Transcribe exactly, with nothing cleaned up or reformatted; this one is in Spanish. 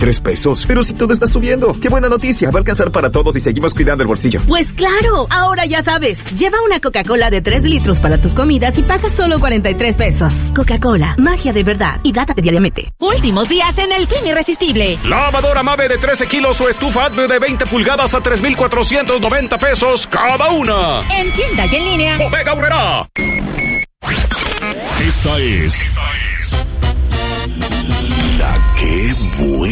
Tres pesos. Pero si todo está subiendo. ¡Qué buena noticia! Va a alcanzar para todos y seguimos cuidando el bolsillo. Pues claro, ahora ya sabes. Lleva una Coca-Cola de tres litros para tus comidas y paga solo cuarenta y tres pesos. Coca-Cola, magia de verdad. Hidrátate diariamente. Últimos días en el Fin Irresistible. Lavadora Mave de trece kilos o estufa Atme de veinte pulgadas a tres mil cuatrocientos noventa pesos cada una. En tienda y en línea. Bodega Aurrerá. Esta es... La que buena.